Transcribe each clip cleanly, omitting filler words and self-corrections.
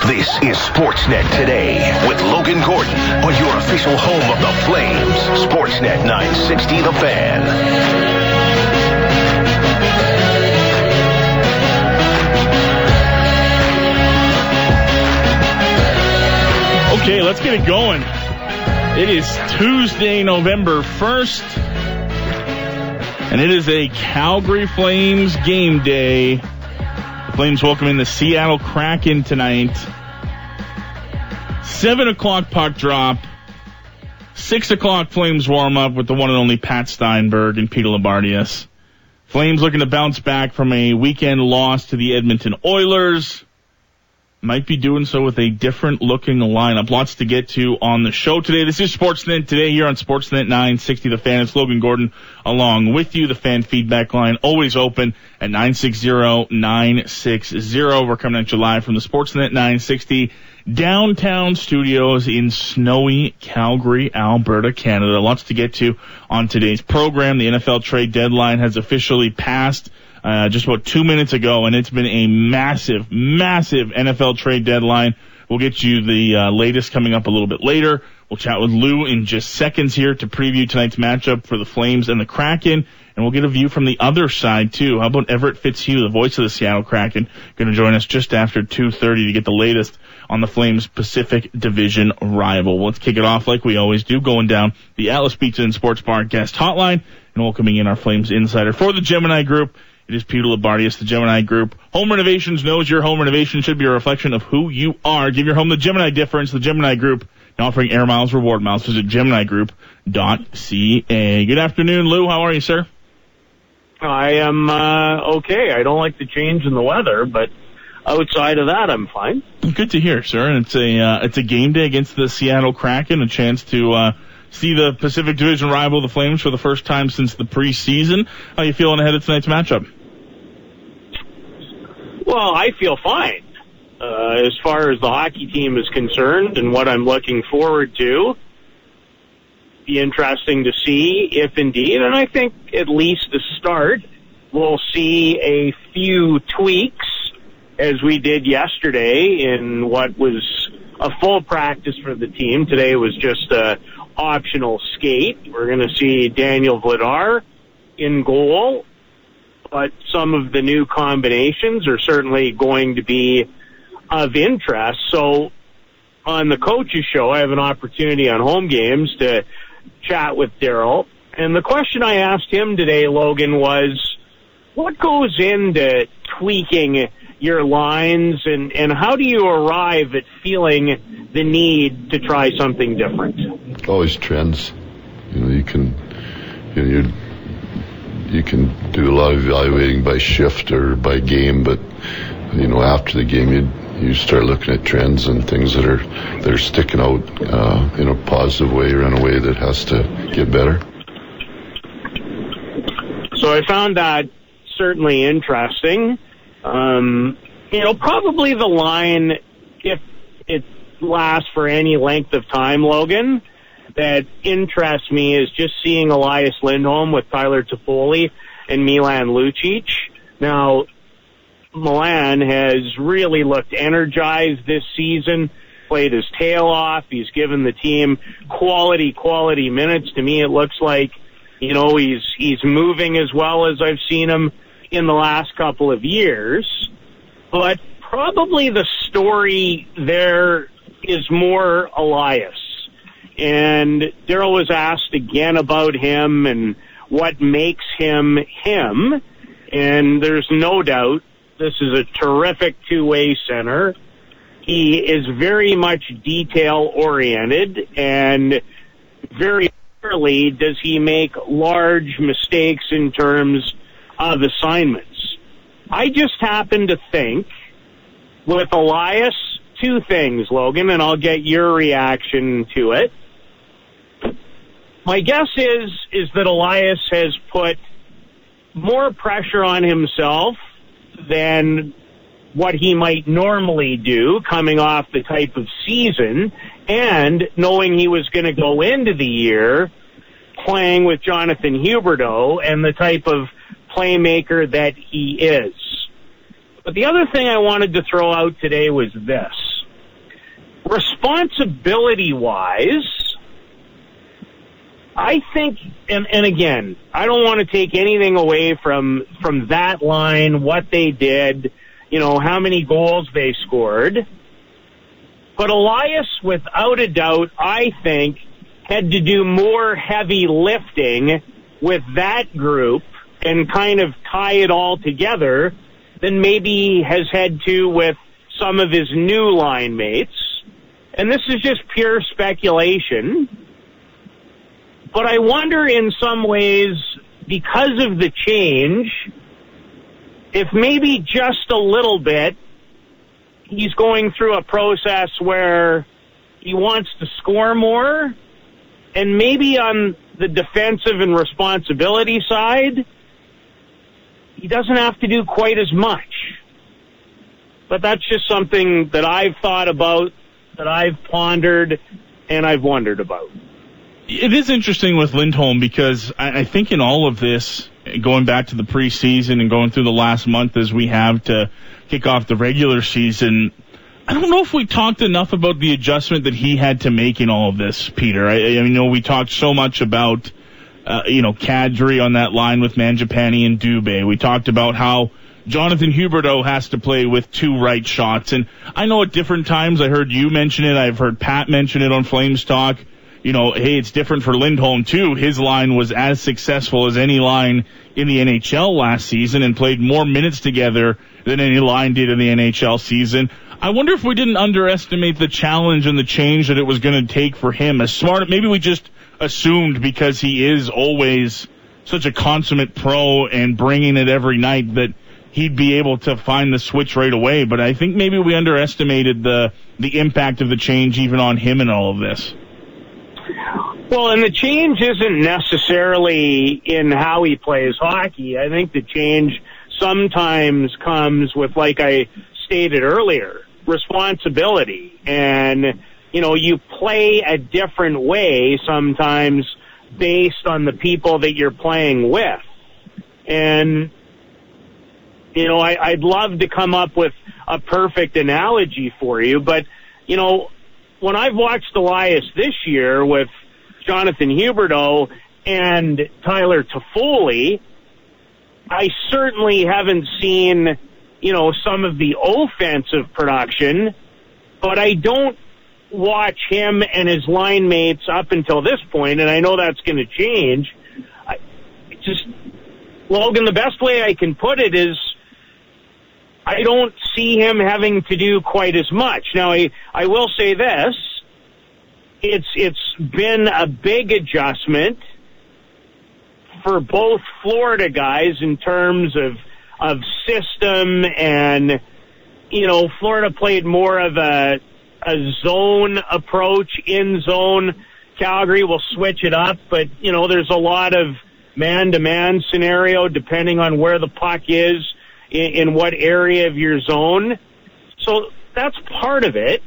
This is Sportsnet Today with Logan Gordon on your official home of the Flames. Sportsnet 960 The Fan. Okay, let's get it going. It is Tuesday, November 1st, and it is a Calgary Flames game day. The Flames welcome in the Seattle Kraken tonight. 7 o'clock puck drop. 6 o'clock Flames warm up with the one and only Pat Steinberg and Peter Labardius. Flames looking to bounce back from a weekend loss to the Edmonton Oilers. Might be doing so with a different looking lineup. Lots to get to on the show today. This is Sportsnet Today here on Sportsnet 960 The Fan. It's Logan Gordon along with you. The fan feedback line always open at 960-960. We're coming at you live from the Sportsnet 960 downtown studios in snowy Calgary, Alberta, Canada. Lots to get to on today's program. The NFL trade deadline has officially passed just about 2 minutes ago, and it's been a massive NFL trade deadline. We'll get you the latest coming up a little bit later. We'll chat with Lou in just seconds here to preview tonight's matchup for the Flames and the Kraken, and we'll get a view from the other side, too. How about Everett Fitzhugh, the voice of the Seattle Kraken, going to join us just after 2:30 to get the latest on the Flames Pacific Division rival. Let's kick it off like we always do, going down the Atlas Pizza and Sports Bar guest hotline and welcoming in our Flames insider for the Gemini Group. It is Peter Labardius, the Gemini Group. Home Renovations knows your home renovation should be a reflection of who you are. Give your home the Gemini difference. The Gemini Group now offering air miles, reward miles. Visit GeminiGroup.ca. Good afternoon, Lou. How are you, sir? I am okay. I don't like the change in the weather, but outside of that, I'm fine. Good to hear, sir. And it's a game day against the Seattle Kraken, a chance to see the Pacific Division rival, the Flames, for the first time since the preseason. How are you feeling ahead of tonight's matchup? Well, I feel fine. As far as the hockey team is concerned and what I'm looking forward to, be interesting to see if indeed, and I think at least to start, we'll see a few tweaks as we did yesterday in what was a full practice for the team. Today was just a optional skate. We're going to see Daniel Vladar in goal, but some of the new combinations are certainly going to be of interest. So on the coach's show, I have an opportunity on home games to chat with Daryl. And the question I asked him today, Logan, was what goes into tweaking your lines and how do you arrive at feeling the need to try something different? Always trends. You can do a lot of evaluating by shift or by game, but after the game you start looking at trends and things that are sticking out in a positive way or in a way that has to get better. So I found that certainly interesting. Probably the line, if it lasts for any length of time, Logan, that interests me is just seeing Elias Lindholm with Tyler Toffoli and Milan Lucic. Now, Milan has really looked energized this season, played his tail off. He's given the team quality minutes. To me, it looks like, he's moving as well as I've seen him in the last couple of years. But probably the story there is more Elias. And Daryl was asked again about him and what makes him him. And there's no doubt this is a terrific two-way center. He is very much detail-oriented, and very rarely does he make large mistakes in terms of assignments. I just happen to think with Elias, two things, Logan, and I'll get your reaction to it. My guess is that Elias has put more pressure on himself than what he might normally do coming off the type of season and knowing he was going to go into the year playing with Jonathan Huberdeau and the type of playmaker that he is. But the other thing I wanted to throw out today was this. responsibility-wise, I think, and again, I don't want to take anything away from that line, what they did, how many goals they scored. But Elias, without a doubt, I think, had to do more heavy lifting with that group and kind of tie it all together than maybe he has had to with some of his new line mates. And this is just pure speculation. But I wonder in some ways, because of the change, if maybe just a little bit, he's going through a process where he wants to score more, and maybe on the defensive and responsibility side, he doesn't have to do quite as much. But that's just something that I've thought about, that I've pondered, and I've wondered about. It is interesting with Lindholm because I think in all of this, going back to the preseason and going through the last month as we have to kick off the regular season, I don't know if we talked enough about the adjustment that he had to make in all of this, Peter. I know we talked so much about, Kadri on that line with Mangiapane and Dubé. We talked about how Jonathan Huberdeau has to play with two right shots. And I know at different times, I heard you mention it, I've heard Pat mention it on Flames Talk, hey, it's different for Lindholm too. His line was as successful as any line in the NHL last season and played more minutes together than any line did in the NHL season. I wonder if we didn't underestimate the challenge and the change that it was going to take for him. Maybe we just assumed because he is always such a consummate pro and bringing it every night that he'd be able to find the switch right away. But I think maybe we underestimated the impact of the change even on him in all of this. Well, and the change isn't necessarily in how he plays hockey. I think the change sometimes comes with, like I stated earlier, responsibility. And, you play a different way sometimes based on the people that you're playing with. And, I'd love to come up with a perfect analogy for you, but, when I've watched Elias this year with Jonathan Huberdeau and Tyler Toffoli, I certainly haven't seen, some of the offensive production, but I don't watch him and his line mates up until this point, and I know that's going to change. Logan, the best way I can put it is I don't see him having to do quite as much. Now, I will say this. It's been a big adjustment for both Florida guys in terms of system, and, Florida played more of a zone approach, in zone. Calgary will switch it up, but, there's a lot of man-to-man scenario depending on where the puck is in what area of your zone. So that's part of it.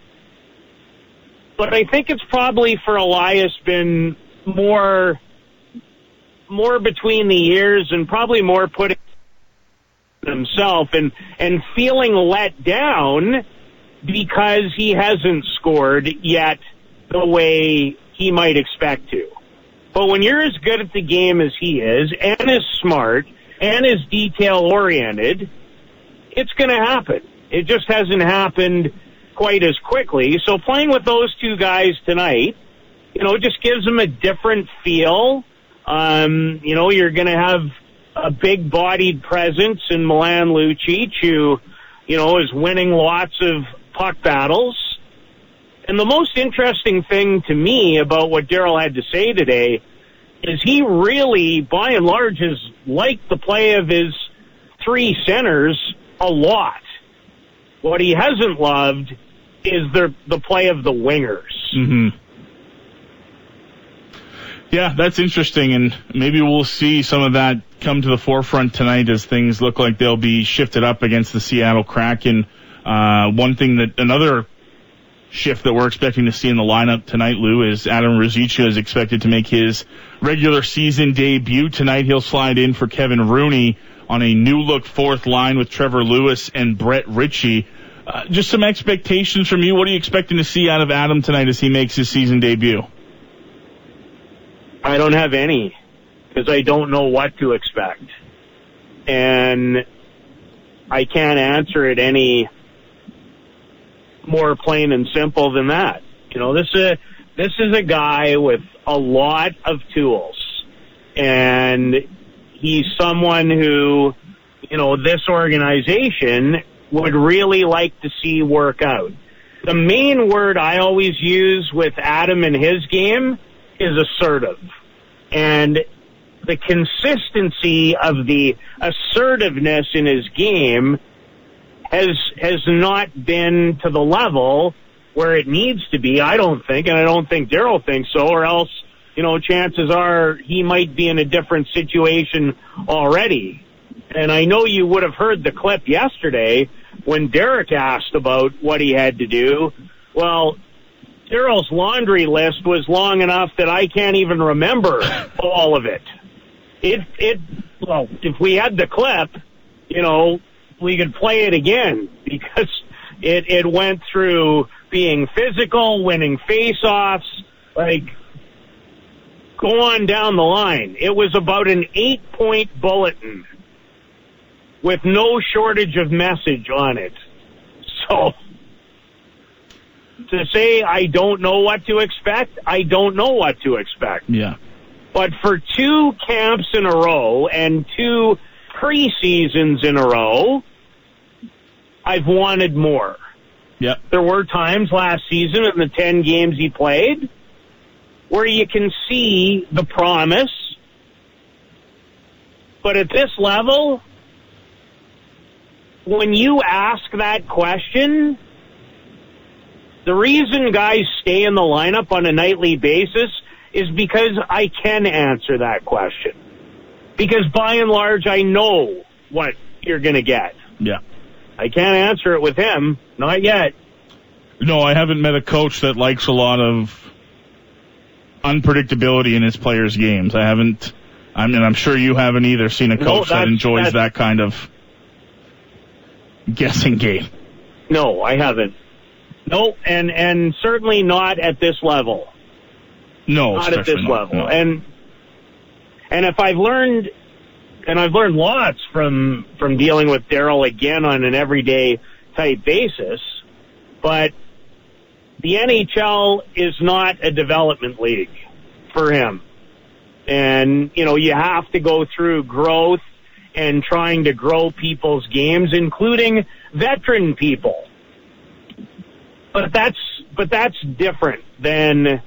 But I think it's probably for Elias been more between the ears and probably more putting himself and feeling let down because he hasn't scored yet the way he might expect to. But when you're as good at the game as he is and is smart and is detail-oriented, it's going to happen. It just hasn't happened quite as quickly. So playing with those two guys tonight, just gives them a different feel. You're going to have a big-bodied presence in Milan Lucic, who, is winning lots of puck battles. And the most interesting thing to me about what Darryl had to say today is he really, by and large, has liked the play of his three centers a lot. What he hasn't loved is the play of the wingers. Mm-hmm. Yeah, that's interesting, and maybe we'll see some of that come to the forefront tonight as things look like they'll be shifted up against the Seattle Kraken. Another shift that we're expecting to see in the lineup tonight, Lou, is Adam Ruzicka is expected to make his regular season debut tonight. He'll slide in for Kevin Rooney on a new-look fourth line with Trevor Lewis and Brett Ritchie. Just some expectations from you. What are you expecting to see out of Adam tonight as he makes his season debut? I don't have any, because I don't know what to expect. And I can't answer it any more plain and simple than that. This is a guy with a lot of tools, and he's someone who, this organization would really like to see work out. The main word I always use with Adam in his game is assertive. And the consistency of the assertiveness in his game has not been to the level where it needs to be, I don't think, and I don't think Daryl thinks so, or else, chances are he might be in a different situation already. And I know you would have heard the clip yesterday when Derek asked about what he had to do. Well, Daryl's laundry list was long enough that I can't even remember all of it. Well, if we had the clip, we could play it again, because it went through being physical, winning face-offs, go on down the line. It was about an 8-point bulletin with no shortage of message on it. So, to say I don't know what to expect, I don't know what to expect. Yeah. But for 2 camps in a row and 2 preseasons in a row, I've wanted more. Yep. There were times last season in the 10 games he played where you can see the promise. But at this level, when you ask that question, the reason guys stay in the lineup on a nightly basis is because I can answer that question. Because by and large, I know what you're going to get. Yeah. I can't answer it with him. Not yet. No, I haven't met a coach that likes a lot of unpredictability in his players' games. I'm sure you haven't either seen a coach that enjoys that kind of guessing game. No, I haven't. No, and certainly not at this level. No, not at this level. No. And if I've learned, and I've learned lots from dealing with Daryl again on an everyday type basis, but the NHL is not a development league for him. And, you have to go through growth and trying to grow people's games, including veteran people. But that's different than,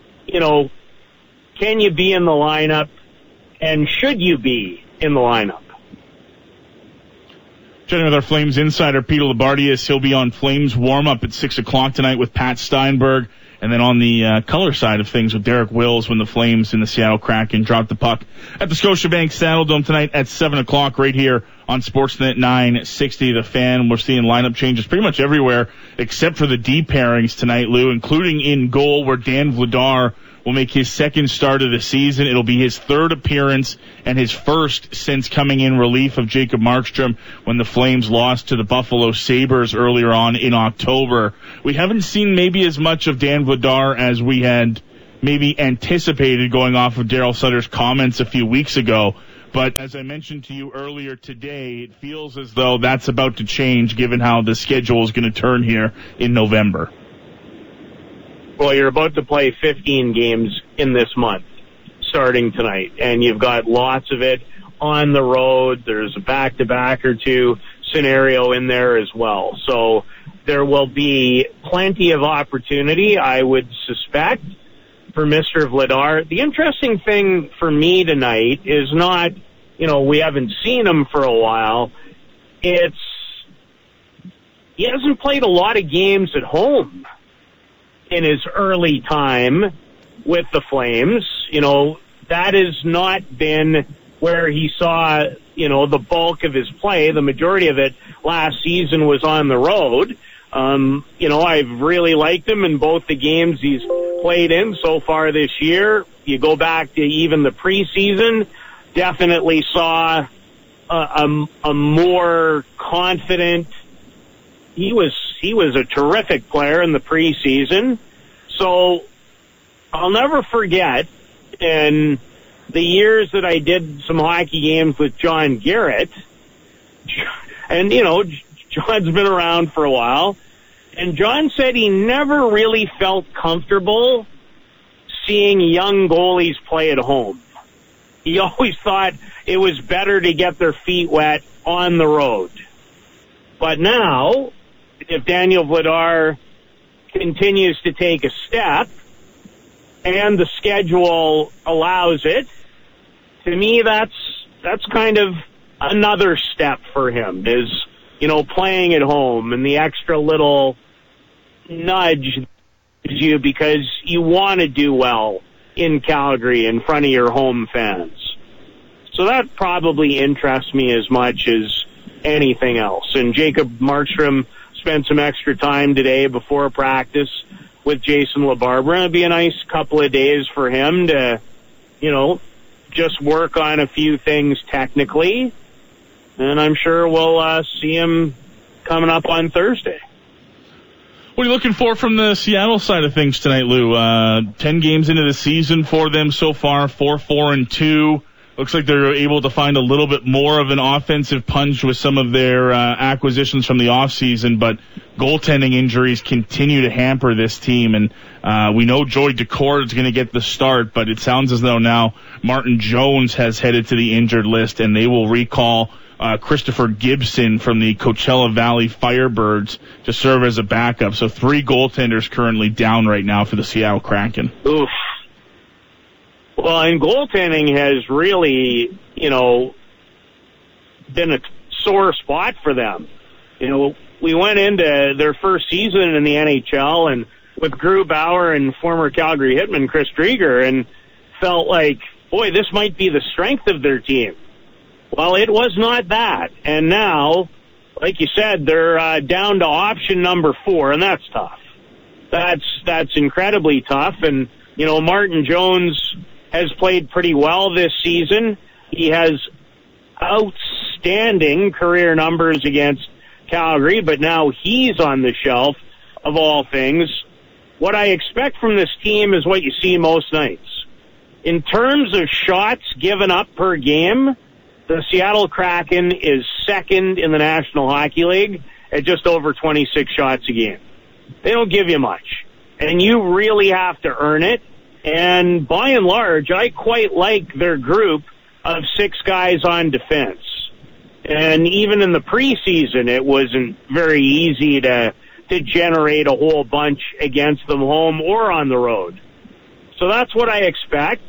can you be in the lineup and should you be in the lineup? Chatting with our Flames insider, Peter Labardius. He'll be on Flames warm-up at 6 o'clock tonight with Pat Steinberg. And then on the color side of things with Derek Wills when the Flames and the Seattle Kraken drop the puck at the Scotiabank Saddledome tonight at 7 o'clock right here on Sportsnet 960. The Fan. We're seeing lineup changes pretty much everywhere except for the D pairings tonight, Lou, including in goal where Dan Vladar will make his second start of the season. It'll be his third appearance and his first since coming in relief of Jacob Markstrom when the Flames lost to the Buffalo Sabres earlier on in October. We haven't seen maybe as much of Dan Vladar as we had maybe anticipated going off of Daryl Sutter's comments a few weeks ago. But as I mentioned to you earlier today, it feels as though that's about to change given how the schedule is going to turn here in November. Well, you're about to play 15 games in this month, starting tonight, and you've got lots of it on the road. There's a back-to-back or two scenario in there as well. So there will be plenty of opportunity, I would suspect, for Mr. Vladar. The interesting thing for me tonight is not, we haven't seen him for a while. He hasn't played a lot of games at home in his early time with the Flames. That has not been where he saw, the bulk of his play. The majority of it last season was on the road. I've really liked him in both the games he's played in so far this year. You go back to even the preseason, definitely saw a more confident. He was He was a terrific player in the preseason. So I'll never forget, in the years that I did some hockey games with John Garrett, and, you know, John's been around for a while, and John said he never really felt comfortable seeing young goalies play at home. He always thought it was better to get their feet wet on the road. But now, if Daniel Vladar continues to take a step, and the schedule allows it, to me that's kind of another step for him, is, you know, playing at home and the extra little nudge you because you want to do well in Calgary in front of your home fans. So that probably interests me as much as anything else. And Jacob Markstrom spent some extra time today before practice with Jason LaBarbera. It'd be a nice couple of days for him to, you know, just work on a few things technically. And I'm sure we'll see him coming up on Thursday. What are you looking for from the Seattle side of things tonight, Lou? 10 games into the season for them so far, 4-4-2. Looks like they're able to find a little bit more of an offensive punch with some of their acquisitions from the offseason, but goaltending injuries continue to hamper this team. And we know Joey Daccord is going to get the start, but it sounds as though now Martin Jones has headed to the injured list, and they will recall Christopher Gibson from the Coachella Valley Firebirds to serve as a backup. So 3 goaltenders currently down right now for the Seattle Kraken. Oof. Well, and goaltending has really, you know, been a sore spot for them. You know, we went into their first season in the NHL and with Grubauer and former Calgary Hitman Chris Drieger and felt like, boy, this might be the strength of their team. Well, it was not that. And now, like you said, they're down to option number 4, and that's tough. That's incredibly tough. And, you know, Martin Jones has played pretty well this season. He has outstanding career numbers against Calgary, but now he's on the shelf of all things. What I expect from this team is what you see most nights. In terms of shots given up per game, the Seattle Kraken is second in the National Hockey League at just over 26 shots a game. They don't give you much, and you really have to earn it. And by and large, I quite like their group of 6 guys on defense. And even in the preseason, it wasn't very easy to generate a whole bunch against them home or on the road. So that's what I expect.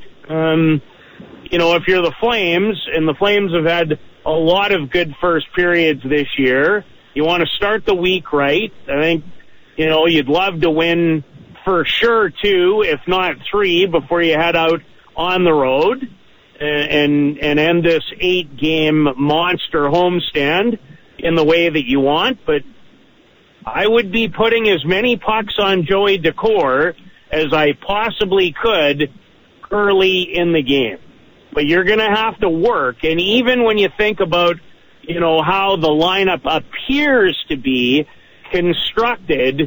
You know, if you're the Flames, and the Flames have had a lot of good first periods this year, you want to start the week right. I think, you know, you'd love to win for sure 2, if not 3, before you head out on the road and end this 8-game monster homestand in the way that you want. But I would be putting as many pucks on Joey Daccord as I possibly could early in the game. But you're going to have to work. And even when you think about, you know, how the lineup appears to be constructed,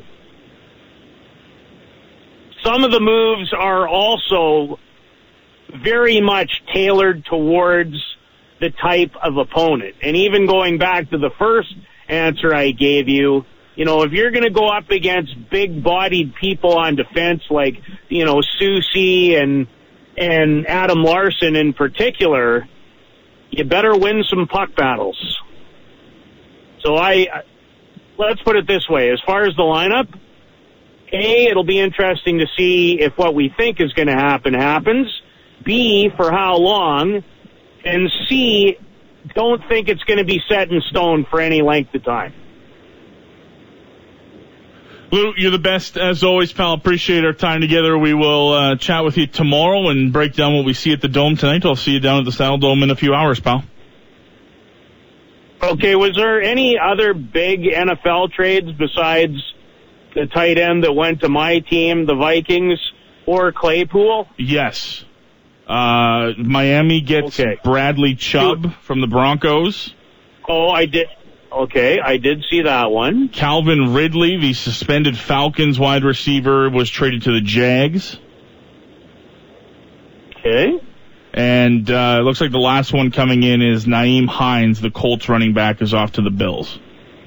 some of the moves are also very much tailored towards the type of opponent. And even going back to the first answer I gave you, you know, if you're going to go up against big-bodied people on defense like, you know, Soucy and Adam Larson in particular, you better win some puck battles. So let's put it this way. As far as the lineup, A, it'll be interesting to see if what we think is going to happen happens. B, for how long. And C, don't think it's going to be set in stone for any length of time. Lou, you're the best as always, pal. Appreciate our time together. We will chat with you tomorrow and break down what we see at the Dome tonight. I'll see you down at the Saddle Dome in a few hours, pal. Okay, was there any other big NFL trades besides the tight end that went to my team, the Vikings, or Claypool? Yes. Miami gets Bradley Chubb from the Broncos. Oh, I did. Okay, I did see that one. Calvin Ridley, the suspended Falcons wide receiver, was traded to the Jags. Okay. And it looks like the last one coming in is Nyheim Hines, the Colts running back, is off to the Bills.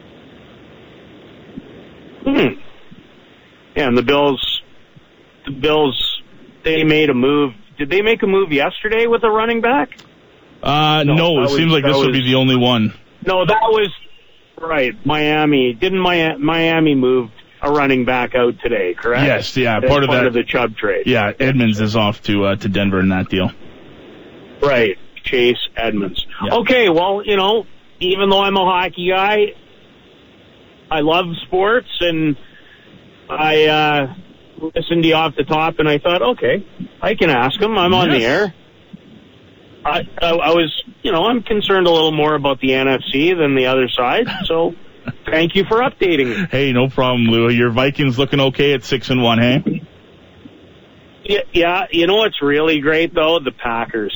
Yeah, and the Bills, they made a move. Did they make a move yesterday with a running back? No, it seems like this would be the only one. No, that was right. Miami. Didn't Miami move a running back out today, correct? Yes, yeah, part of that. Of the Chubb trade. Yeah, Edmonds is off to Denver in that deal. Right, Chase Edmonds. Yeah. Okay, well, even though I'm a hockey guy, I love sports, and I listened to you off the top, and I thought, okay, I can ask him. I'm on the air. I was, I'm concerned a little more about the NFC than the other side, so thank you for updating me. Hey, no problem, Lou. Your Vikings looking okay at 6-1, hey? Yeah, what's really great, though? The Packers.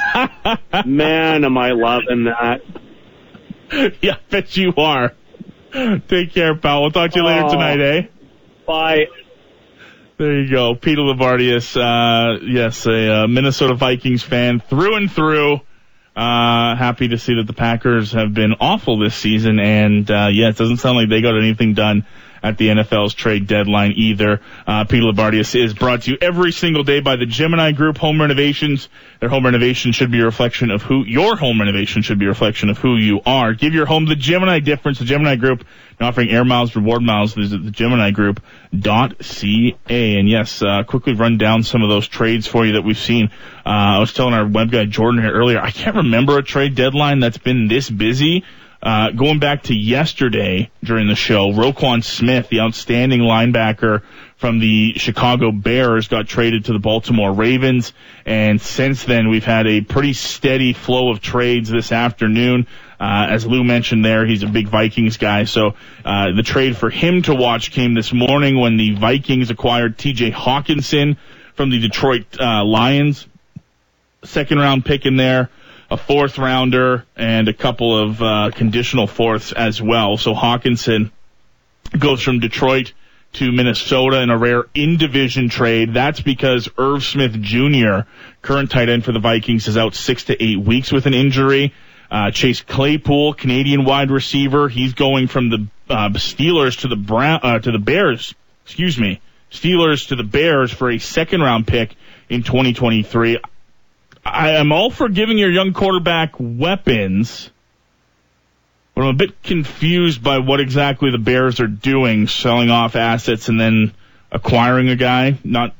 Man, am I loving that. Yeah, I bet you are. Take care, pal. We'll talk to you later tonight, eh? Bye. There you go. Peter Labardius, yes, a Minnesota Vikings fan through and through. Happy to see that the Packers have been awful this season, and it doesn't sound like they got anything done at the NFL's trade deadline either. Peter Labardius is brought to you every single day by the Gemini Group Home Renovations. Their home renovation should be a reflection of your home renovation should be a reflection of who you are. Give your home the Gemini difference. The Gemini Group offering air miles, reward miles. Visit the GeminiGroup.ca. And yes, quickly run down some of those trades for you that we've seen. I was telling our web guy Jordan here earlier, I can't remember a trade deadline that's been this busy. Going back to yesterday during the show, Roquan Smith, the outstanding linebacker from the Chicago Bears, got traded to the Baltimore Ravens. And since then, we've had a pretty steady flow of trades this afternoon. As Lou mentioned there, he's a big Vikings guy. So the trade for him to watch came this morning when the Vikings acquired TJ Hawkinson from the Detroit Lions. Second-round pick in there. A fourth rounder and a couple of conditional fourths as well. So Hawkinson goes from Detroit to Minnesota in a rare in-division trade. That's because Irv Smith Jr., current tight end for the Vikings, is out 6 to 8 weeks with an injury. Chase Claypool, Canadian wide receiver, he's going from the Steelers to the Bears. Steelers to the Bears for a second-round pick in 2023. I am all for giving your young quarterback weapons, but I'm a bit confused by what exactly the Bears are doing, selling off assets and then acquiring a guy. Not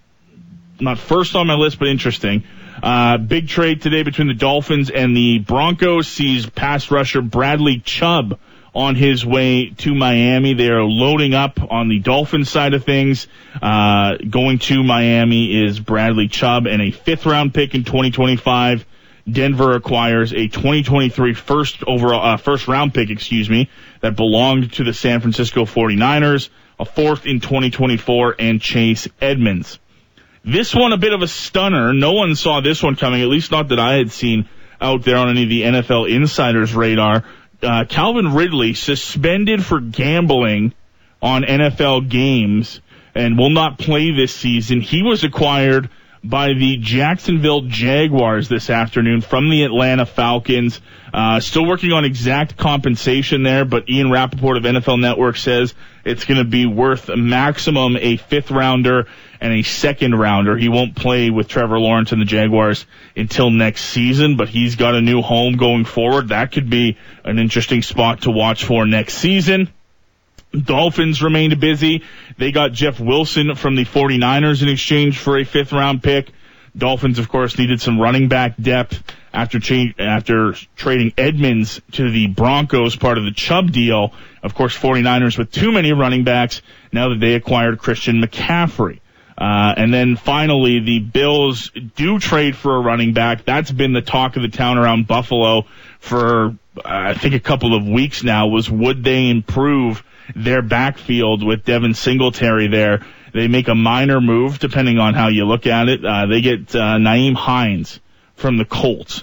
first on my list, but interesting. Big trade today between the Dolphins and the Broncos sees pass rusher Bradley Chubb on his way to Miami. They are loading up on the Dolphins side of things. Going to Miami is Bradley Chubb and a fifth-round pick in 2025. Denver acquires a 2023 first-round pick, that belonged to the San Francisco 49ers, a fourth in 2024, and Chase Edmonds. This one a bit of a stunner. No one saw this one coming, at least not that I had seen out there on any of the NFL insiders' radar. Calvin Ridley suspended for gambling on NFL games and will not play this season. He was acquired by the Jacksonville Jaguars this afternoon from the Atlanta Falcons. Still working on exact compensation there, but Ian Rappaport of NFL Network says it's going to be worth maximum a fifth-rounder and a second-rounder. He won't play with Trevor Lawrence and the Jaguars until next season, but he's got a new home going forward. That could be an interesting spot to watch for next season. Dolphins remained busy. They got Jeff Wilson from the 49ers in exchange for a fifth-round pick. Dolphins, of course, needed some running back depth after trading Edmonds to the Broncos, part of the Chubb deal. Of course, 49ers with too many running backs now that they acquired Christian McCaffrey. And then finally, the Bills do trade for a running back. That's been the talk of the town around Buffalo for, I think, a couple of weeks now, was would they improve their backfield with Devin Singletary there. They make a minor move, depending on how you look at it. They get Nyheim Hines from the Colts.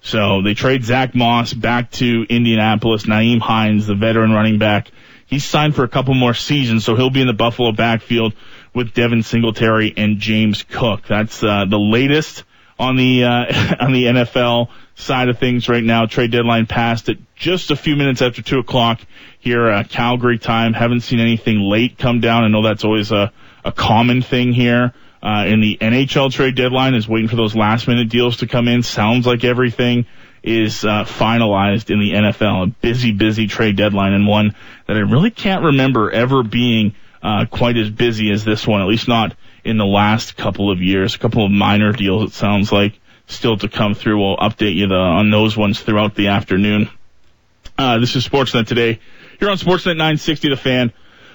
So they trade Zach Moss back to Indianapolis. Nyheim Hines, the veteran running back, he's signed for a couple more seasons, so he'll be in the Buffalo backfield with Devin Singletary and James Cook. That's the latest on the on the NFL side of things right now. Trade deadline passed at just a few minutes after 2 o'clock here, Calgary time. Haven't seen anything late come down. I know that's always a common thing here. In the NHL trade deadline is waiting for those last minute deals to come in. Sounds like everything is finalized in the NFL. A busy trade deadline, and one that I really can't remember ever being quite as busy as this one, at least not in the last couple of years. A couple of minor deals, it sounds like, still to come through. We'll update you on those ones throughout the afternoon. This is Sportsnet Today. You're on Sportsnet 960, The Fan.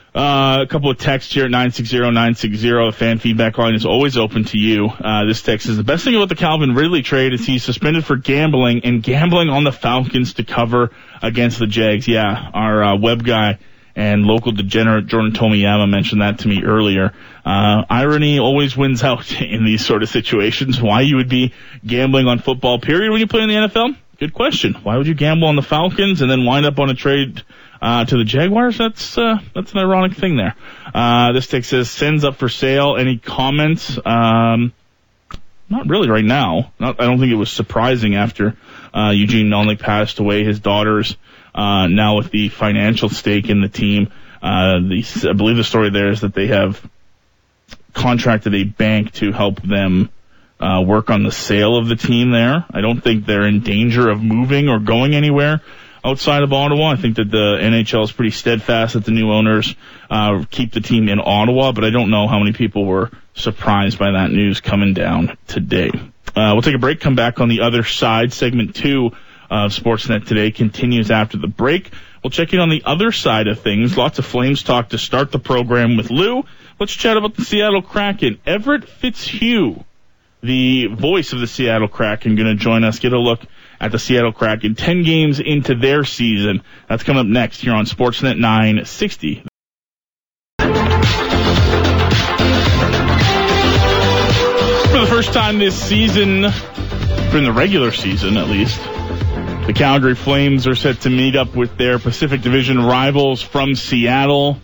A couple of texts here at 960-960. The fan feedback line is always open to you. This text is, the best thing about the Calvin Ridley trade is he's suspended for gambling on the Falcons to cover against the Jags. Yeah, our web guy and local degenerate Jordan Tomiyama mentioned that to me earlier. Irony always wins out in these sort of situations. Why you would be gambling on football, period, when you play in the NFL? Good question. Why would you gamble on the Falcons and then wind up on a trade to the Jaguars? That's an ironic thing there. This text says, sends up for sale. Any comments? Not really right now. I don't think it was surprising after Eugene Melnick passed away. His daughter's now with the financial stake in the team. I believe the story there is that they have contracted a bank to help them work on the sale of the team there. I don't think they're in danger of moving or going anywhere outside of Ottawa. I think that the NHL is pretty steadfast that the new owners keep the team in Ottawa, but I don't know how many people were surprised by that news coming down today. We'll take a break, come back on the other side. Segment 2 of Sportsnet Today continues after the break. We'll check in on the other side of things. Lots of Flames talk to start the program with Lou. Let's chat about the Seattle Kraken. Everett Fitzhugh, the voice of the Seattle Kraken, going to join us, get a look at the Seattle Kraken 10 games into their season. That's coming up next here on Sportsnet 960. For the first time this season, in the regular season at least, the Calgary Flames are set to meet up with their Pacific Division rivals from Seattle.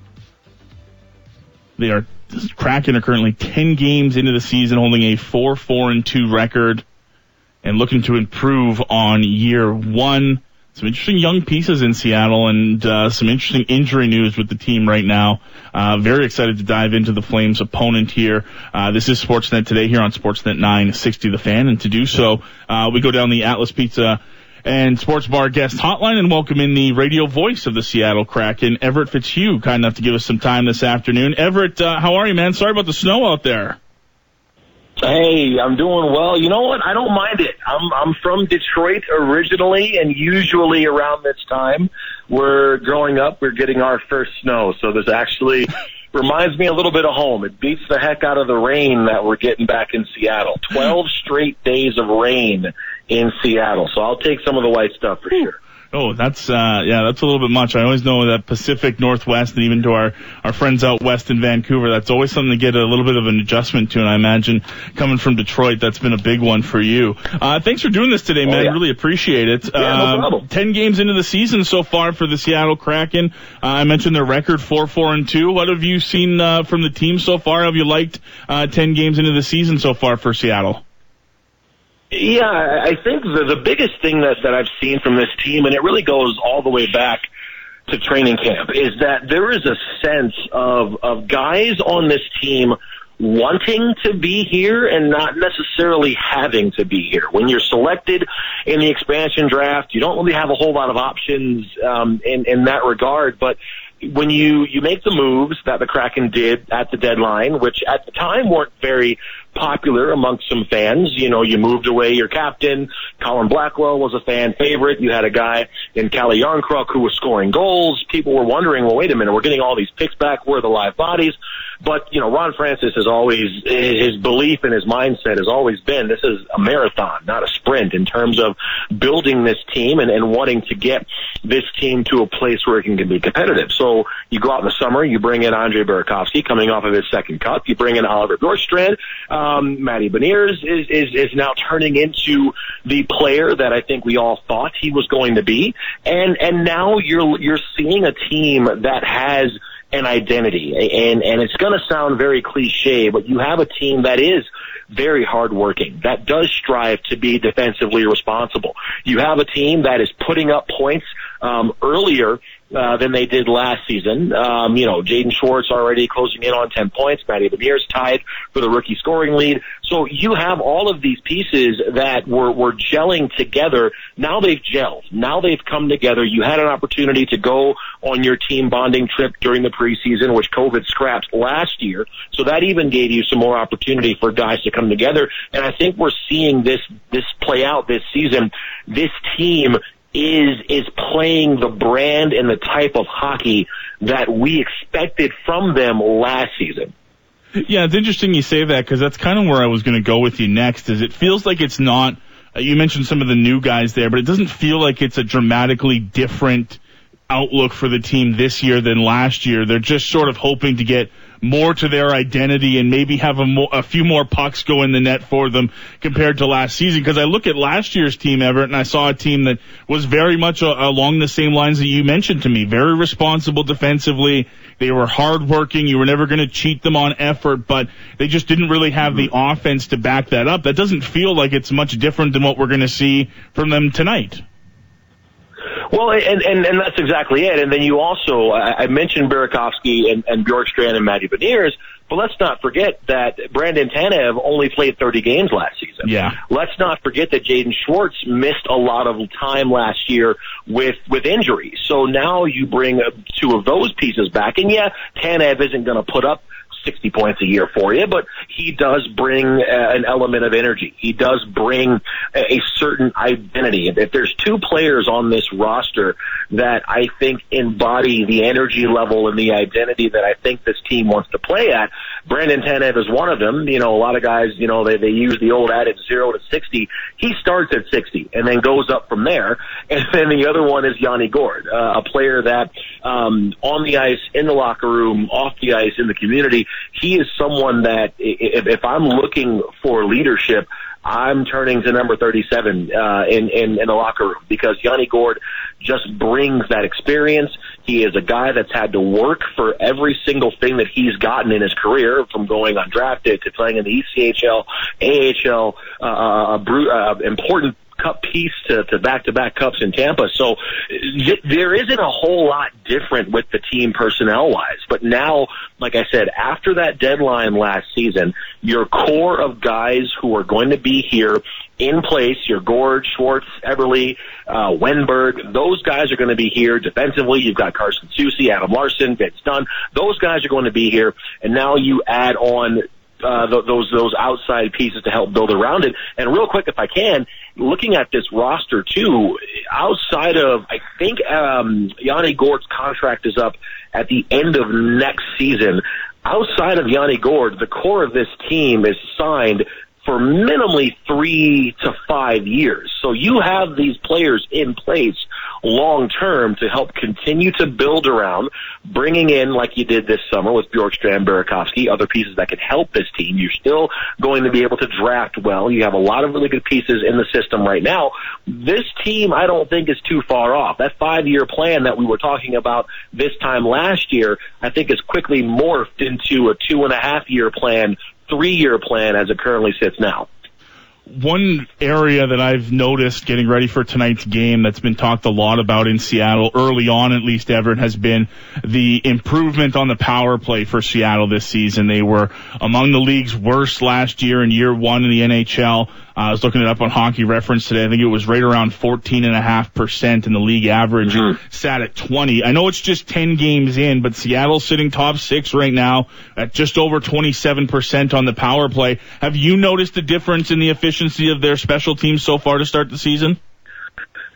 The Kraken are currently 10 games into the season, holding a 4-4-2 record and looking to improve on year one. Some interesting young pieces in Seattle and some interesting injury news with the team right now. Very excited to dive into the Flames' opponent here. This is Sportsnet Today here on Sportsnet 960 The Fan, and to do so, we go down the Atlas Pizza and Sports Bar guest hotline and welcome in the radio voice of the Seattle Kraken, Everett Fitzhugh, kind enough to give us some time this afternoon. Everett, how are you, man? Sorry about the snow out there. Hey, I'm doing well. You know what? I don't mind it. I'm from Detroit originally, and usually around this time, growing up, we're getting our first snow. So there's actually reminds me a little bit of home. It beats the heck out of the rain that we're getting back in Seattle. 12 straight days of rain in Seattle. So I'll take some of the white stuff for sure. Oh, that's a little bit much. I always know that Pacific Northwest and even to our friends out west in Vancouver, that's always something to get a little bit of an adjustment to, and I imagine coming from Detroit, that's been a big one for you. Thanks for doing this today, man. Yeah. Really appreciate it. Yeah, no problem. 10 games into the season so far for the Seattle Kraken. I mentioned their record 4-4-2. What have you seen from the team so far? Have you liked 10 games into the season so far for Seattle? Yeah, I think the biggest thing that I've seen from this team, and it really goes all the way back to training camp, is that there is a sense of guys on this team wanting to be here and not necessarily having to be here. When you're selected in the expansion draft, you don't really have a whole lot of options in that regard, but when you make the moves that the Kraken did at the deadline, which at the time weren't very popular amongst some fans, you know, you moved away your captain. Colin Blackwell was a fan favorite. You had a guy in Calle Jarnkrok who was scoring goals. People were wondering, well, wait a minute, we're getting all these picks back. Where are the live bodies? But, Ron Francis has always, his belief and his mindset has always been this is a marathon, not a sprint, in terms of building this team and wanting to get this team to a place where it can be competitive. So you go out in the summer, you bring in Andre Burakovsky coming off of his second cup, you bring in Oliver Bjorkstrand, Matty Beniers is now turning into the player that I think we all thought he was going to be. And now you're seeing a team that has an identity, and it's going to sound very cliche, but you have a team that is very hardworking, that does strive to be defensively responsible. You have a team that is putting up points earlier than they did last season. Jaden Schwartz already closing in on 10 points. Matty Beniers tied for the rookie scoring lead. So you have all of these pieces that were gelling together. Now they've gelled. Now they've come together. You had an opportunity to go on your team bonding trip during the preseason, which COVID scrapped last year. So that even gave you some more opportunity for guys to come together. And I think we're seeing this play out this season. This team is playing the brand and the type of hockey that we expected from them last season. Yeah, it's interesting you say that, because that's kind of where I was going to go with you next. Is it feels like it's not, you mentioned some of the new guys there, but it doesn't feel like it's a dramatically different outlook for the team this year than last year. They're just sort of hoping to get more to their identity and maybe have a few more pucks go in the net for them compared to last season. Because I look at last year's team, Everett, and I saw a team that was very much along the same lines that you mentioned to me. Very responsible defensively. They were hardworking. You were never going to cheat them on effort, but they just didn't really have the offense to back that up. That doesn't feel like it's much different than what we're going to see from them tonight. Well, and that's exactly it. And then you also, I mentioned Burakovsky and Bjorkstrand and Matty Beniers, but let's not forget that Brandon Tanev only played 30 games last season. Yeah. Let's not forget that Jaden Schwartz missed a lot of time last year with injuries. So now you bring two of those pieces back. And yeah, Tanev isn't going to put up 60 points a year for you, but he does bring an element of energy. He does bring a certain identity. If there's two players on this roster that I think embody the energy level and the identity that I think this team wants to play at, Brandon Tanev is one of them. A lot of guys, they use the old adage 0 to 60. He starts at 60 and then goes up from there. And then the other one is Yanni Gourde, a player that on the ice, in the locker room, off the ice, in the community, he is someone that if I'm looking for leadership, I'm turning to number 37 in the locker room, because Yanni Gourde just brings that experience. He is a guy that's had to work for every single thing that he's gotten in his career, from going undrafted to playing in the ECHL, AHL, important cup piece to back-to-back cups in Tampa. So there isn't a whole lot different with the team personnel-wise. But now, like I said, after that deadline last season, your core of guys who are going to be here in place, your Gourde, Schwartz, Eberle, Wenberg, those guys are going to be here. Defensively, you've got Carson Soucy, Adam Larson, Vince Dunn. Those guys are going to be here. And now you add on those outside pieces to help build around it. And real quick, if I can, looking at this roster too, outside of, I think Yanni Gourde's contract is up at the end of next season. Outside of Yanni Gourde, the core of this team is signed for minimally 3 to 5 years. So you have these players in place long term to help continue to build around, bringing in, like you did this summer with Bjorkstrand, Burakovsky, other pieces that can help this team. You're still going to be able to draft well. You have a lot of really good pieces in the system right now. This team, I don't think, is too far off. That 5-year plan that we were talking about this time last year, I think is quickly morphed into a 2.5-year plan, 3-year plan as it currently sits now. One area that I've noticed getting ready for tonight's game that's been talked a lot about in Seattle, early on at least, Everett, has been the improvement on the power play for Seattle this season. They were among the league's worst last year in year one in the NHL. I was looking it up on Hockey Reference today. I think it was right around 14.5%, and the league average sat at 20. I know it's just 10 games in, but Seattle's sitting top 6 right now at just over 27% on the power play. Have you noticed a difference in the efficiency of their special teams so far to start the season?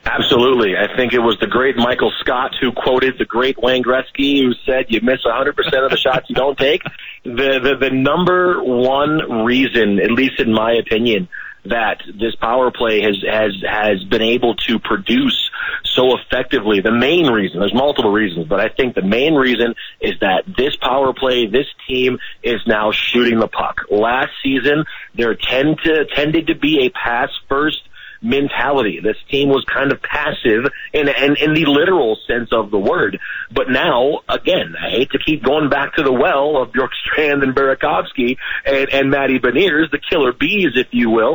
Absolutely. I think it was the great Michael Scott who quoted the great Wayne Gretzky, who said, "You miss 100% of the shots you don't take." The number one reason, at least in my opinion, that this power play has been able to produce so effectively, the main reason, there's multiple reasons, but I think the main reason is that this power play, this team is now shooting the puck. Last season, there tended to be a pass first mentality. This team was kind of passive in the literal sense of the word. But now, again, I hate to keep going back to the well of Bjorkstrand and Burakovsky and Matty Beniers, the killer bees, if you will.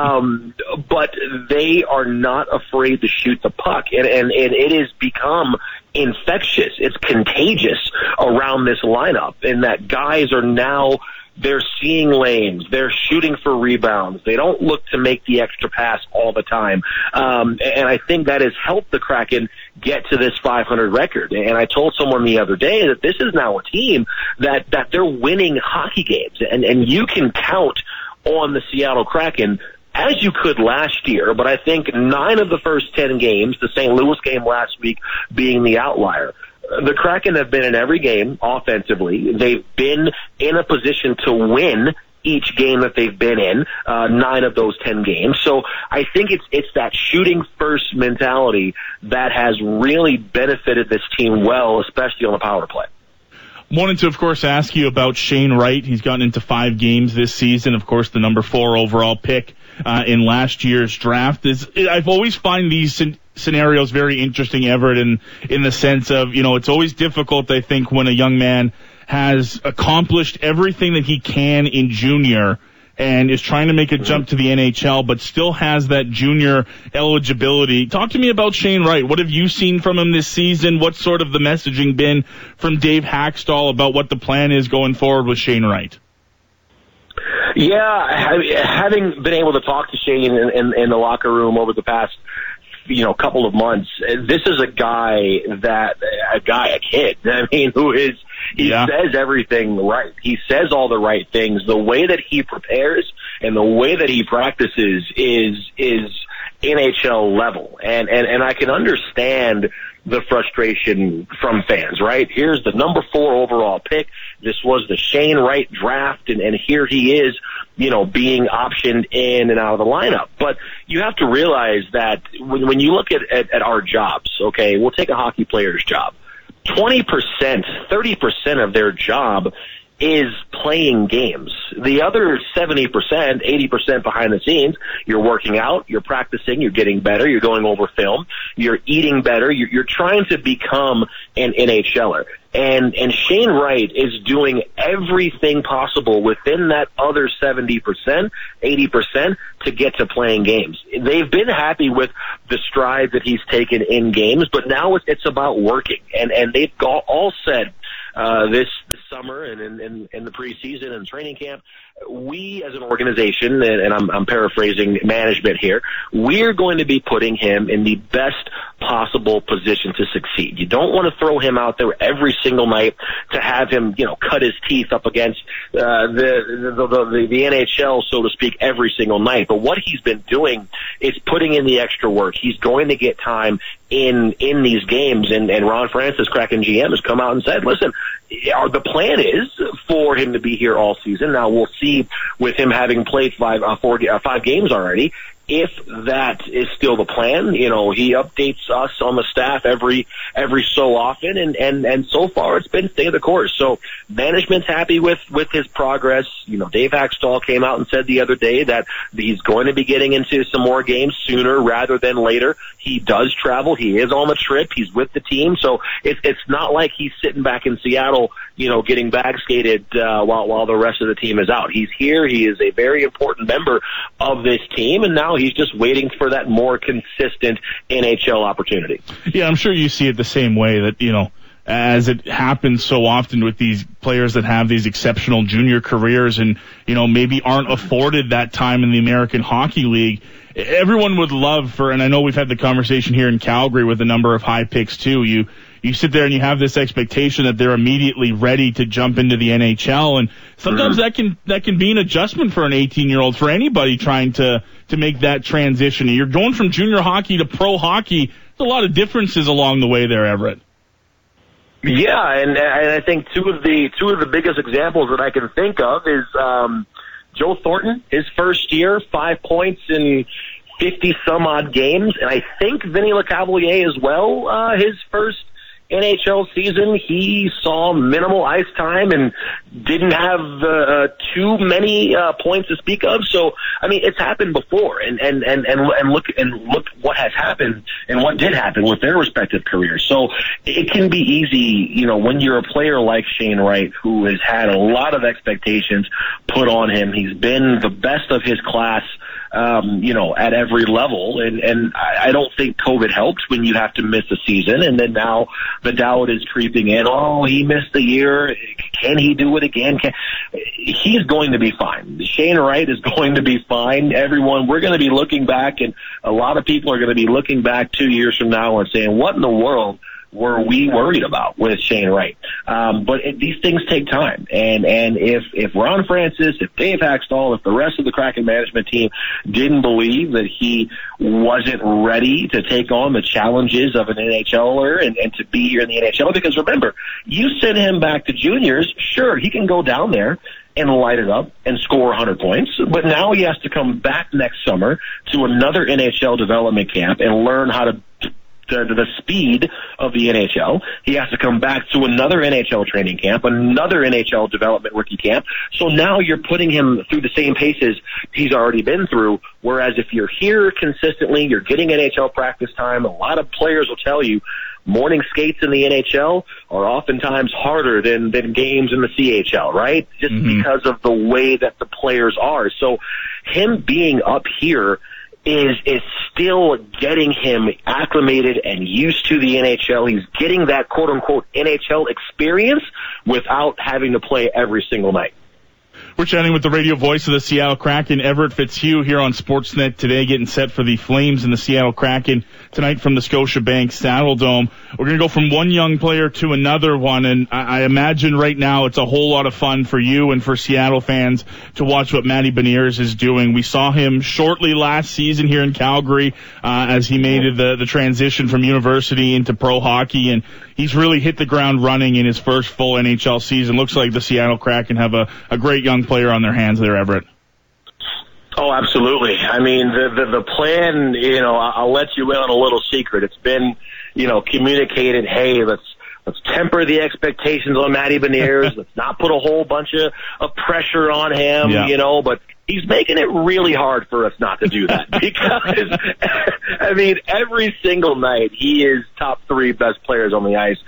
But they are not afraid to shoot the puck. And it has become infectious. It's contagious around this lineup, in that guys are now, they're seeing lanes. They're shooting for rebounds. They don't look to make the extra pass all the time. And I think that has helped the Kraken get to this 500 record. And I told someone the other day that this is now a team that they're winning hockey games. And you can count on the Seattle Kraken as you could last year, but I think 9 of the first 10 games, the St. Louis game last week being the outlier, the Kraken have been in every game offensively. They've been in a position to win each game that they've been in, 9 of those 10 games. So I think it's that shooting first mentality that has really benefited this team well, especially on the power play. Wanted to, of course, ask you about Shane Wright. He's gotten into 5 games this season. Of course, the number 4 overall pick in last year's draft. I've always find these scenarios very interesting, Everett, in the sense of, it's always difficult, I think, when a young man has accomplished everything that he can in junior and is trying to make a jump to the NHL, but still has that junior eligibility. Talk to me about Shane Wright. What have you seen from him this season? What's sort of the messaging been from Dave Hackstall about what the plan is going forward with Shane Wright? Yeah, having been able to talk to Shane in the locker room over the past couple of months, this is a kid. I mean, he says everything right. He says all the right things. The way that he prepares and the way that he practices is NHL level. And I can understand the frustration from fans, right? Here's the number 4 overall pick. This was the Shane Wright draft, and here he is, being optioned in and out of the lineup. But you have to realize that when you look at our jobs, okay, we'll take a hockey player's job. 20%, 30% of their job is playing games. The other 70%, 80% behind the scenes, you're working out, you're practicing, you're getting better, you're going over film, you're eating better, you're trying to become an NHLer. And Shane Wright is doing everything possible within that other 70%, 80% to get to playing games. They've been happy with the stride that he's taken in games, but now it's about working. And they've all said this summer and in the preseason and training camp, we as an organization, and I'm paraphrasing management here, we're going to be putting him in the best possible position to succeed. You don't want to throw him out there every single night to have him, cut his teeth up against the NHL, so to speak, every single night. But what he's been doing is putting in the extra work. He's going to get time in these games, and Ron Francis, Kraken GM, has come out and said, listen, the plan is for him to be here all season. Now we'll see with him having played 5 games already, if that is still the plan. He updates us on the staff every so often, and so far it's been stay the course. So management's happy with his progress. Dave Hackstall came out and said the other day that he's going to be getting into some more games sooner rather than later. He does travel. He is on the trip. He's with the team. So it's not like he's sitting back in Seattle, getting bag skated while the rest of the team is out. He's here. He is a very important member of this team, and now he's just waiting for that more consistent NHL opportunity. Yeah, I'm sure you see it the same way that, as it happens so often with these players that have these exceptional junior careers and, maybe aren't afforded that time in the American Hockey League. Everyone would love and I know we've had the conversation here in Calgary with a number of high picks too. You sit there and you have this expectation that they're immediately ready to jump into the NHL, and sometimes that can be an adjustment for an 18-year-old, for anybody trying to make that transition. You're going from junior hockey to pro hockey. There's a lot of differences along the way there, Everett. Yeah, and I think two of the biggest examples that I can think of is Joe Thornton, his first year, 5 points in 50-some-odd games, and I think Vinny Lecavalier as well, his first NHL season, he saw minimal ice time and didn't have too many points to speak of. So, I mean, it's happened before, and look what has happened and what did happen with their respective careers. So it can be easy, when you're a player like Shane Wright, who has had a lot of expectations put on him. He's been the best of his class, at every level. And I don't think COVID helped when you have to miss a season. And then now the doubt is creeping in. Oh, he missed the year. Can he do it again? He's going to be fine. Shane Wright is going to be fine. We're going to be looking back, and a lot of people are going to be looking back 2 years from now and saying, what in the world were we worried about with Shane Wright? But these things take time. And if Ron Francis, if Dave Haxtell, if the rest of the Kraken management team didn't believe that he wasn't ready to take on the challenges of an NHLer and to be here in the NHL, because remember, you send him back to juniors, sure, he can go down there and light it up and score 100 points. But now he has to come back next summer to another NHL development camp and learn how to the speed of the NHL. He has to come back to another NHL training camp, another NHL development rookie camp. So now you're putting him through the same paces he's already been through, whereas if you're here consistently, you're getting NHL practice time. A lot of players will tell you morning skates in the NHL are oftentimes harder than games in the CHL, right? Just because of the way that the players are. So him being up here is still getting him acclimated and used to the NHL. He's getting that quote-unquote NHL experience without having to play every single night. We're chatting with the radio voice of the Seattle Kraken, Everett Fitzhugh, here on Sportsnet today, getting set for the Flames and the Seattle Kraken tonight from the Scotiabank Saddledome. We're going to go from one young player to another one, and I imagine right now it's a whole lot of fun for you and for Seattle fans to watch what Matty Beniers is doing. We saw him shortly last season here in Calgary as he made the transition from university into pro hockey, and he's really hit the ground running in his first full NHL season. Looks like the Seattle Kraken have a great young player on their hands there, Everett. Oh, absolutely. I mean, the plan, I'll let you in on a little secret. It's been, communicated, hey, let's temper the expectations on Matty Beniers. Let's not put a whole bunch of pressure on him, but he's making it really hard for us not to do that because, I mean, every single night he is top 3 best players on the ice.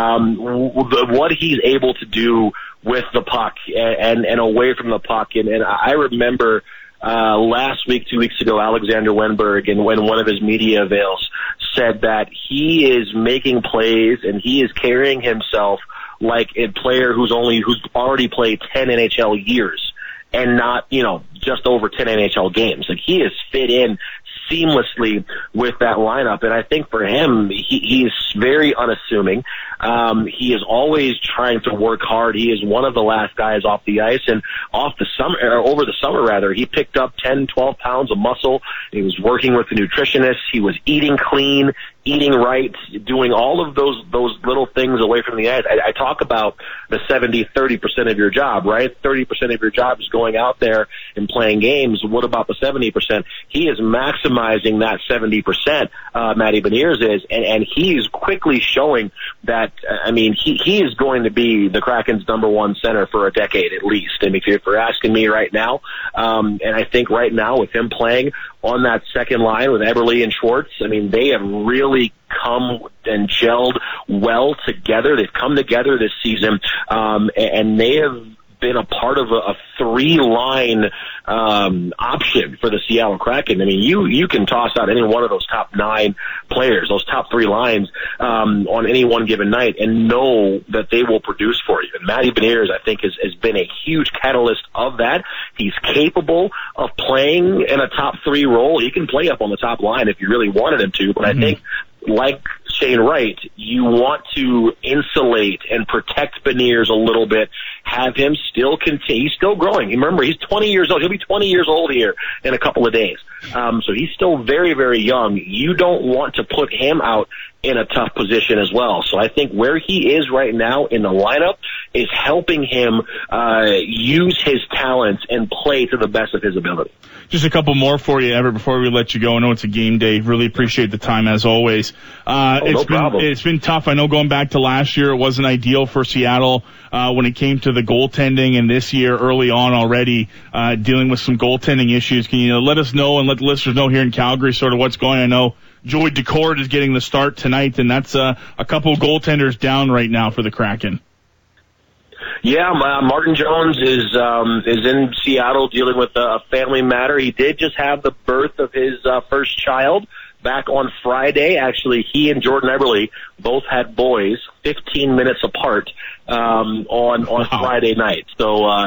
What he's able to do with the puck and away from the puck. And I remember last week, 2 weeks ago, Alexander Wenberg, in one of his media avails, said that he is making plays and he is carrying himself like a player who's already played 10 NHL years and not, just over 10 NHL games. Like, he is fit in seamlessly with that lineup. And I think for him, he's very unassuming. He is always trying to work hard. He is one of the last guys off the ice, and over the summer, he picked up 10, 12 pounds of muscle. He was working with a nutritionist. He was eating clean, eating right, doing all of those little things away from the ice. I talk about the 70-30% of your job, right? 30% of your job is going out there and playing games. What about the 70%? He is maximizing that 70%, Matty Beniers is, and he is quickly showing that, he is going to be the Kraken's number 1 center for a decade at least. I mean, if you're asking me right now, and I think right now with him playing on that second line with Eberle and Schwartz, they have really come and gelled well together. They've come together this season, and they have been a part of a three-line option for the Seattle Kraken. I mean, you can toss out any one of those top 9 players, those top 3 lines on any one given night, and know that they will produce for you. And Matty Beniers, I think, has been a huge catalyst of that. He's capable of playing in a top 3 role. He can play up on the top line if you really wanted him to, but I think, like Shane Wright, you want to insulate and protect Beniers a little bit, have him still continue. He's still growing. Remember, he's 20 years old. He'll be 20 years old here in a couple of days. So he's still very, very young. You don't want to put him out in a tough position as well. So I think where he is right now in the lineup is helping him use his talents and play to the best of his ability. Just a couple more for you, Everett, before we let you go. I know it's a game day. Really appreciate the time, as always. No problem. It's been tough. I know going back to last year, it wasn't ideal for Seattle when it came to the goaltending, and this year, early on already, dealing with some goaltending issues. Can you let us know and let the listeners know here in Calgary sort of what's going on? I know Joey Decord is getting the start tonight, and that's a couple of goaltenders down right now for the Kraken. Yeah, Martin Jones is in Seattle dealing with a family matter. He did just have the birth of his first child back on Friday. Actually, he and Jordan Eberle both had boys 15 minutes apart on Friday night. So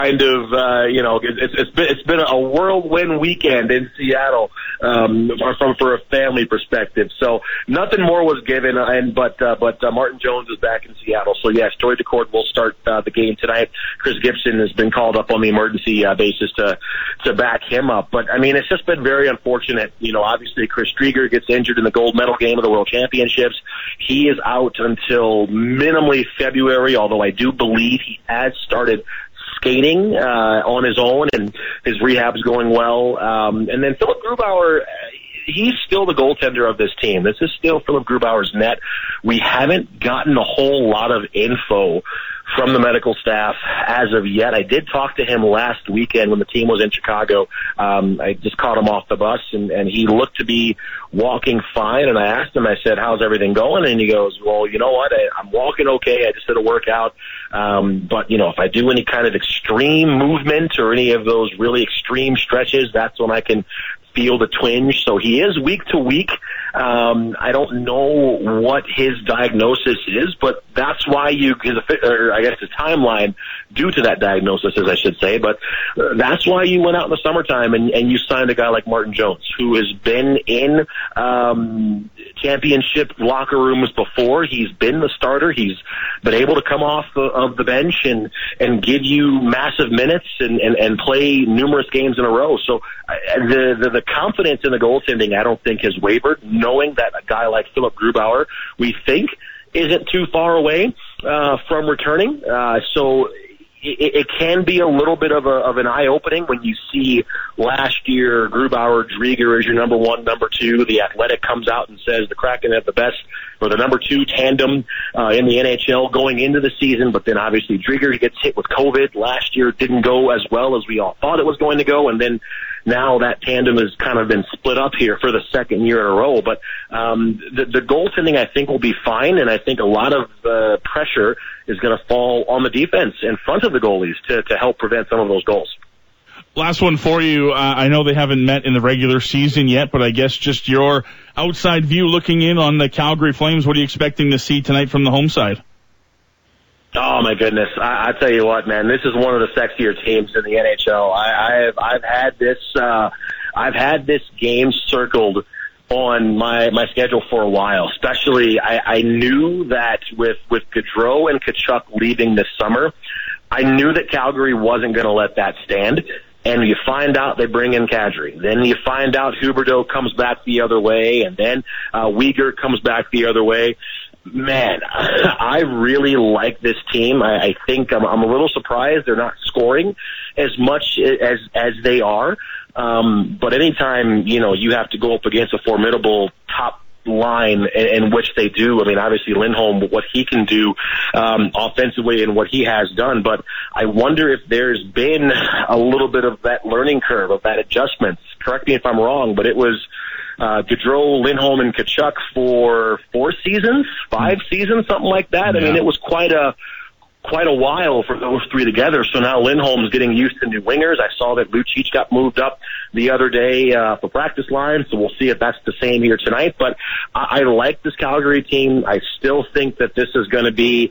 it's been a whirlwind weekend in Seattle for a family perspective. So nothing more was given, but Martin Jones is back in Seattle. So yes, Joey Decord will start the game tonight. Chris Gibson has been called up on the emergency basis to back him up. But I mean, it's just been very unfortunate. Obviously Chris Drieger gets injured in the gold medal game of the World Championships. He is out until minimally February, although I do believe he has started skating on his own, and his rehab's going well. And then Philip Grubauer, he's still the goaltender of this team. This is still Philip Grubauer's net. We haven't gotten a whole lot of info from the medical staff as of yet. I did talk to him last weekend when the team was in Chicago. I just caught him off the bus, and he looked to be walking fine. And I asked him, I said, how's everything going? And he goes, well, you know what? I'm walking okay. I just did a workout. But, if I do any kind of extreme movement or any of those really extreme stretches, that's when I can feel the twinge. So he is week to week. I don't know what his diagnosis is, but that's why his timeline due to that diagnosis, as I should say, but that's why you went out in the summertime and you signed a guy like Martin Jones, who has been in championship locker rooms before. He's been the starter. He's been able to come off of the bench and give you massive minutes and play numerous games in a row. So the confidence in the goaltending, I don't think, has wavered, knowing that a guy like Philip Grubauer, we think, isn't too far away from returning. So it can be a little bit of an eye-opening when you see last year Grubauer, Drieger as your number 1, number 2. The Athletic comes out and says the Kraken have the best or the number 2 tandem in the NHL going into the season. But then obviously Drieger gets hit with COVID. Last year didn't go as well as we all thought it was going to go. And then now that tandem has kind of been split up here for the second year in a row. But the goaltending, I think, will be fine, and I think a lot of pressure is going to fall on the defense in front of the goalies to help prevent some of those goals. Last one for you. I know they haven't met in the regular season yet, but I guess just your outside view looking in on the Calgary Flames, what are you expecting to see tonight from the home side? Oh my goodness! I tell you what, man, this is one of the sexier teams in the NHL. I've had this game circled on my schedule for a while. Especially, I knew that with Gaudreau and Tkachuk leaving this summer, I knew that Calgary wasn't going to let that stand. And you find out they bring in Kadri. Then you find out Huberdeau comes back the other way, and then Weegar comes back the other way. Man, I really like this team. I think I'm a little surprised they're not scoring as much as they are. But anytime, you have to go up against a formidable top line in which they do. I mean, obviously Lindholm, what he can do offensively and what he has done. But I wonder if there's been a little bit of that learning curve, of that adjustment. Correct me if I'm wrong, but it was Gaudreau, Lindholm, and Tkachuk for 4 seasons, 5 seasons, something like that. I mean, it was quite a quite a while for those three together. So now Lindholm's getting used to new wingers. I saw that Lucic got moved up the other day for practice line, so we'll see if that's the same here tonight. But I like this Calgary team. I still think that this is going to be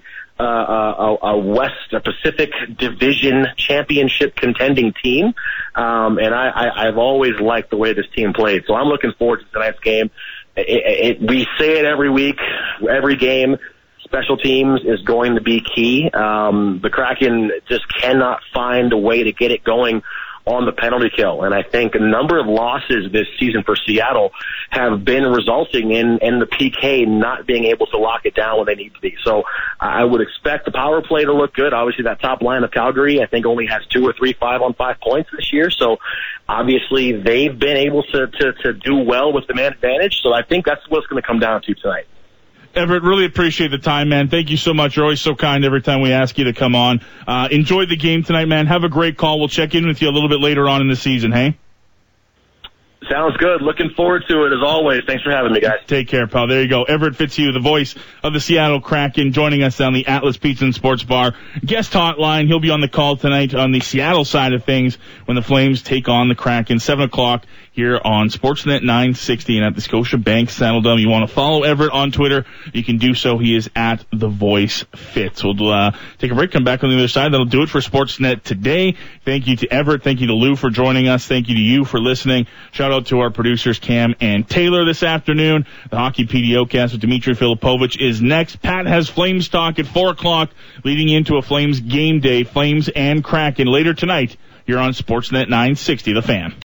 a Pacific Division championship contending team. And I've always liked the way this team played. So I'm looking forward to tonight's game. We say it every week, every game. Special teams is going to be key. The Kraken just cannot find a way to get it going on the penalty kill. And I think a number of losses this season for Seattle have been resulting in the PK not being able to lock it down when they need to be. So I would expect the power play to look good. Obviously, that top line of Calgary, I think, only has 2 or 3 5-on-5 points this year. So obviously, they've been able to do well with the man advantage. So I think that's what it's going to come down to tonight. Everett, really appreciate the time, man. Thank you so much. You're always so kind every time we ask you to come on. Enjoy the game tonight, man. Have a great call. We'll check in with you a little bit later on in the season, hey? Sounds good. Looking forward to it as always. Thanks for having me, guys. Take care, pal. There you go. Everett Fitzhugh, the voice of the Seattle Kraken, joining us on the Atlas Pizza and Sports Bar guest hotline. He'll be on the call tonight on the Seattle side of things when the Flames take on the Kraken, 7 o'clock here on Sportsnet 960 and at the Scotiabank Saddledome. You want to follow Everett on Twitter, you can do so. He is at The Voice Fitz. We'll take a break, come back on the other side. That'll do it for Sportsnet today. Thank you to Everett. Thank you to Lou for joining us. Thank you to you for listening. Shout out to our producers, Cam and Taylor, this afternoon. The Hockey PDOcast with Dmitry Filipovich is next. Pat has Flames talk at 4 o'clock, leading into a Flames game day. Flames and Kraken later tonight here on Sportsnet 960, The Fan.